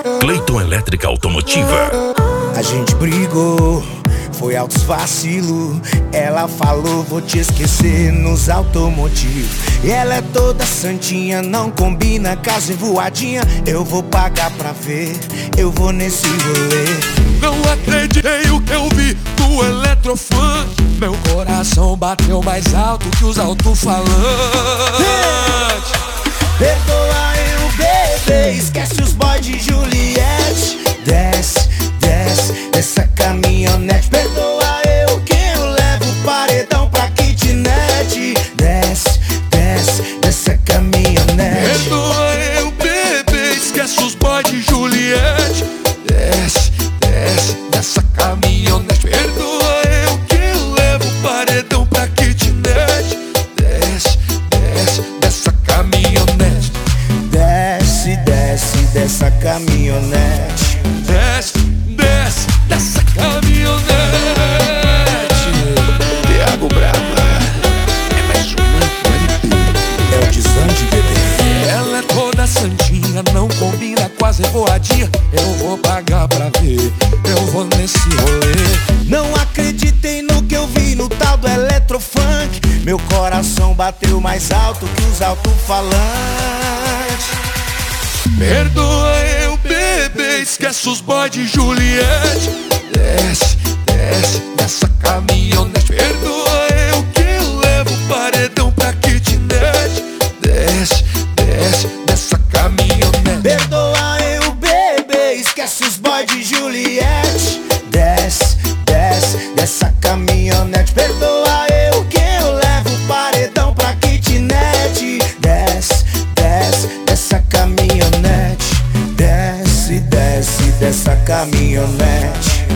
Cleiton Elétrica Automotiva. A gente brigou, foi altos vacilo. Ela falou, vou te esquecer nos automotivos. E ela é toda santinha, não combina, casa voadinha. Eu vou pagar pra ver, eu vou nesse rolê. Não acreditei o que eu vi do Eletrofunk. Meu coração bateu mais alto que os alto-falantes. Perdoa eu, bebê, esquece os boys de Juliette. Desce, desce, dessa caminhonete. Perdoa eu que eu levo o paredão pra kitnet. Desce, desce, dessa caminhonete. Perdoa eu, bebê, esquece os boys de Juliette. Desce, desce, dessa caminhonete. Perdoa eu que eu levo o paredão pra kitnet. Desce, desce, dessa caminhonete. Desce, desce, dessa caminhonete. Desce, desce, dessa caminhonete. Thiago Brava é mais um é o desande, bebê. Ela é toda santinha, não combina com as revoadinhas. Eu vou pagar pra ver, eu vou nesse rolê. Não acreditei no que eu vi no tal do Eletrofunk. Meu coração bateu mais alto que os alto-falantes. Perdoa eu, bebê, esquece os boys de Juliette. Desce, desce, dessa caminhonete. Perdoa eu que eu levo o paredão pra kitnet. Desce, desce, dessa caminhonete. Perdoa eu, bebê, esquece os boys de Juliette. Desce, desce, dessa caminhonete. Perdoa eu que eu levo o paredão pra kitnet. Desce, desce, dessa caminhonete. Desce, desce, dessa caminhonete.